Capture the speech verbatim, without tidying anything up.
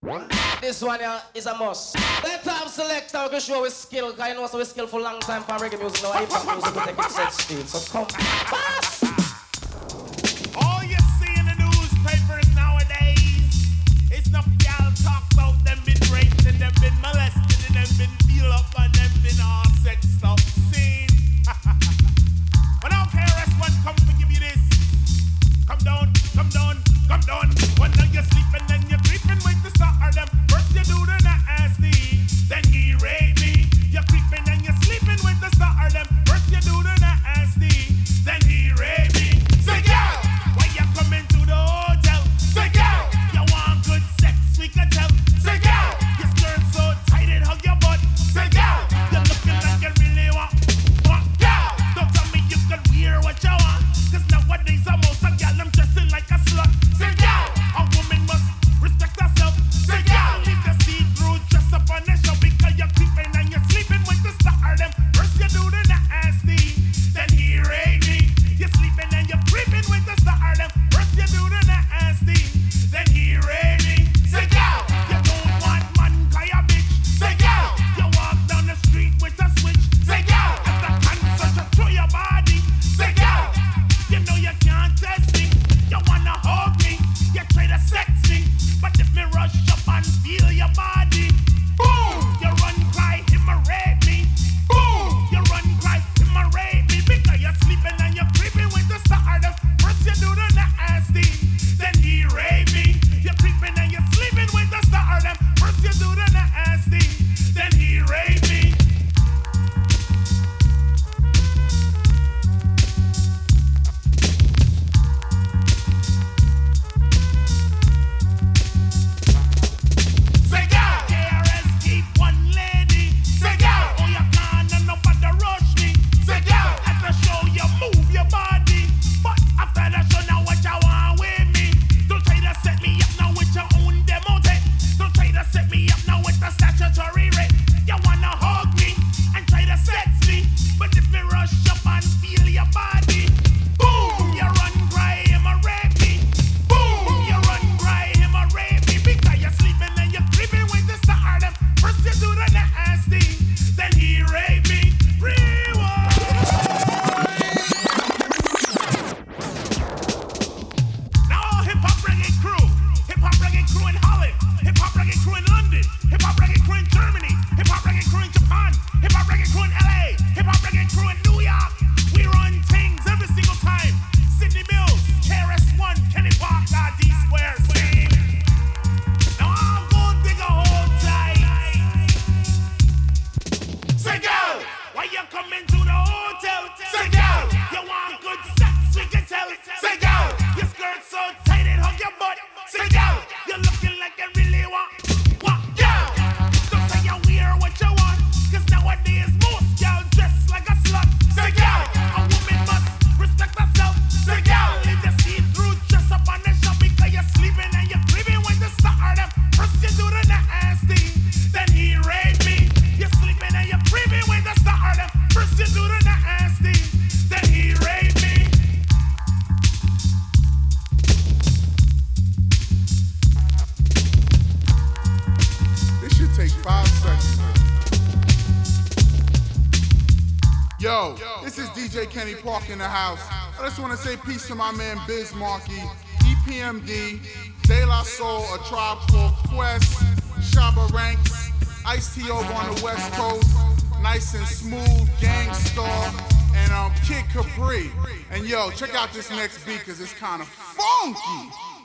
This one here is a must. Let time selector we can show his skill, because you know so we skill for long time for reggae music, now hip hop music will take it set speed. So come fast! All you see in the newspapers nowadays is enough y'all talk about them been raped and them been molested and them been beat up and them been all sexed up. See? But I don't care, S one come to give you this. Come down, come down, come down. When now you're sleeping and you're creeping with the start of them. First you do the nasty, then he rape me. You're creeping and you're sleeping with the start of them. First you do the nasty, then he rape me. Say girl, why you coming to the hotel? Say girl, you want good sex, we can tell. Say girl, your skirt so tight it hug your butt. Say girl, you're looking like you really want. Want girl, don't tell me you can wear what you want. Cause nowadays I'm most a girl, I'm dressing like a slut. Say girl, a woman must respect herself. Say girl, leave the see-through dress up on the show, because you're creeping and you're sleeping with the star of them. First you do the nasty, then he rape me. You're sleeping and you're creeping with the star of them. First you do the nasty, then he rape me. Say girl, you don't want man cause you bitch. Say girl, you walk down the street with a switch. Say girl, at the concert you throw your body. Say girl, you know you can't test me. You wanna hug me, you try to sex me. But if me rush up and feel your body, boom, you run cry, him a rape me. Boom, you run cry, him a rape me. Because you're sleeping and you're creeping with the star of them. First you do the nasty, then he rape me. You're creeping and you're sleeping with the star of them. First you do the nasty, then he rape me. Say girl, K R S keep one lady. Say girl, oh you can't and nobody rush me. Say girl, at the show you move your body, but after the show now what you want with me? Don't try to set me up now with your own demo tape. Don't try to set me up now with the statutory rape. You wanna hug me and try to sex me, but if me rush up and feel your body, boom, you run cry, him a rape me. Boom, you run cry, him a rape me. Because you're sleeping and you're creeping with the star of them. First you do the nasty, then he rape me. Rewind. Now hip hop reggae crew, hip hop reggae crew in Holland, hip hop reggae crew in London, hip hop reggae crew in Germany, hip hop reggae crew in Japan, hip hop reggae crew in L A, hip hop reggae crew in New York. We run things every single time. Sydney Mills, K R S One, Kenny Parker, D Square, sing. Now I'm gonna dig a hole tight. Say girl, why you coming to the hotel? Say girl, you want good sex, we can tell. Say girl, your skirt so tight it hug your butt. Say girl, you're looking like you really want. What girl? Don't say you wear what you want, cause nowadays most girl dress like a slut. Say girl, a woman must respect herself. Say girl, leave the see-through dress up on the show, because you're sleeping and you're creeping with the star of them. First you do the nasty, then he rape me. You're sleeping and you're creeping with the star of them. First you do the nasty, then he rape me. This should take five seconds. Yo, this is D J Kenny Park in the house. I just want to say peace to my man Biz Markie, E P M D, De La Soul, A Tribe Called Quest, Shabba Ranks, Ice-T over on the West Coast, Nice and Smooth, Gangstar, and um, Kid Capri. And yo, check out this next beat, cause it's kind of funky.